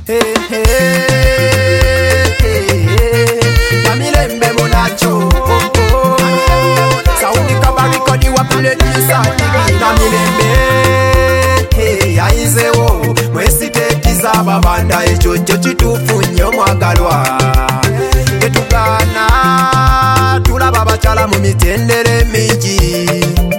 Namilembe munacho Saundi kabarikodi wapile nisati Namilembe Yaizewo Mwesitetiza babanda Echocho chitufu nyo mwagalwa Ketugana Tulaba bachala mu mitendere miji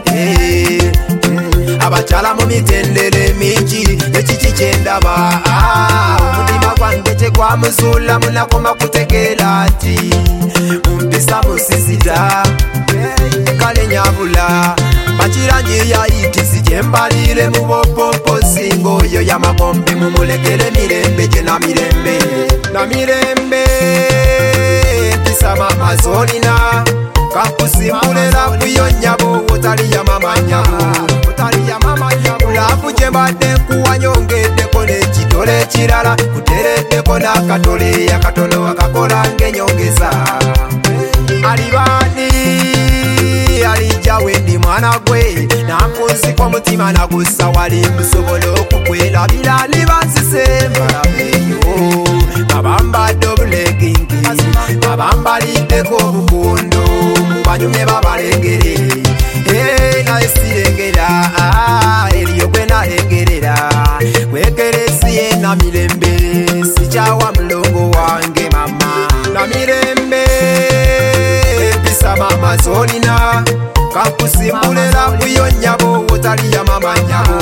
Abachala mu mitendere miji Echichi chendaba Mutima kwange chekwa muzula Munakoma kutegela ati Mpisa musisita Kale nyabula Bachiranji ya iti sijembalire Mubopopo singo yo ya makombe Mumulekele mirembe je na mirembe Na mirembe Pisa mama zolina Kakusimulera kuyo nyabo Otali ya mama nyabo Ulafu jembade kuwa nyongede kone chitole chirala Kuterede kona katole ya katono wakakola nge nyongeza Alibani alijawe ndi mwana gwe Nakunzi kwa mutima na gusa wali msobolo kukwela Bilali basise mbarabeyo Mabamba double kingi Mabamba liteko bukundo Mubanyumye babalengere na esirengera Eliyo gwe nalengerera Kwekeresiye na mirembe Sichawa mlongo wange mama Na mirembe Pisa mama zolina Kakusimulera kuyo nyabo Otali ya mama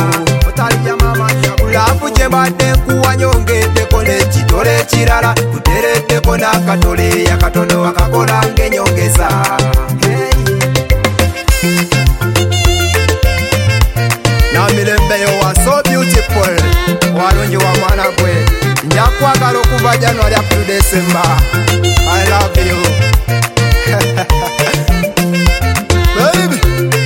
nyabo Ulafu jembade kuwa nyongede kone chitole chirala Kuterede kona katole ya katono wakakola nge nyongeza Namilembe yo was so beautiful Walonji wa mwana kwe Njakwagala okuva January up to December I love you Baby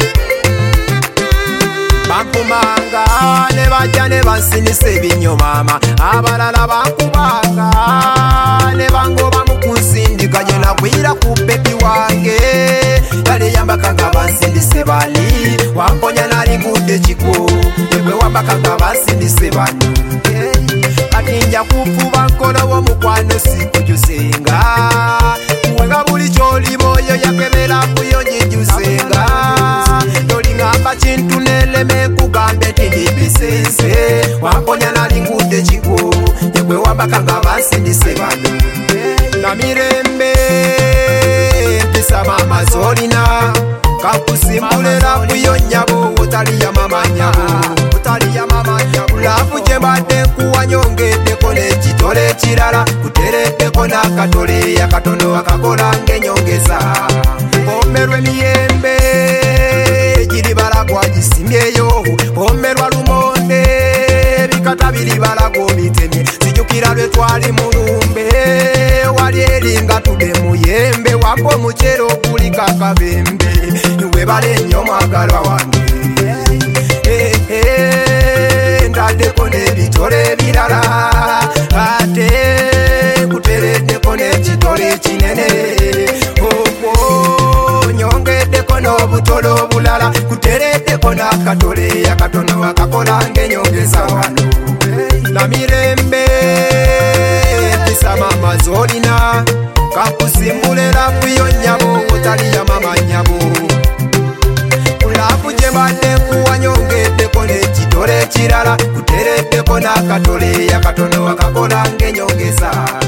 Bakumanga ne bajja ne bansinise ebinyo mama Abalala bakubanga ne bangoba mu kunsindika je nakwira ku bebi wange Yali yambakanga bansindise bali Wamponya nali ngudde chiko Yebwe wambakanga bansindise bani Atinja kufuba nkono wo mukwano sikujusenga Kuwenga buli choli moyo yakebera kuyo njijusenga Tolingamba chintu neleme kugambe tindibisense Wamponya nali ngudde chiko Yebwe wambakanga bansindise bani Na mirembe Pisa mama zolina Kakusimulera kuyo nyabo Otali ya mama nyabo Ulafu jembade kuwa nyongede kone chitole chirala Kuterede kona katole ya katono wakakola nge nyongeza Omerwe miyembe Jiribala kwa jisimyeyo Omerwa lumonde Bikata bilibala kwa mitemye Sijukira lwe twali mulumbe Wali elinga tude muyembe Wampo muchero kulika kabembe Iwe bale nyo mwagalwa wange Ndade kone bitole bilala Ate kuterede kone chitole chinene Okwo nyongede kono butolo bulala Kuterede kona katole ya katono wakakola nge nyongeza wano Na mirembe Pisa mama zolina Kakusimulera kuyo nyabo Otali ya mama nyabo Ulafu jembade kuwa nyongede kone chitole chirala Kuterede kona katole ya katono wakakola nge nyongeza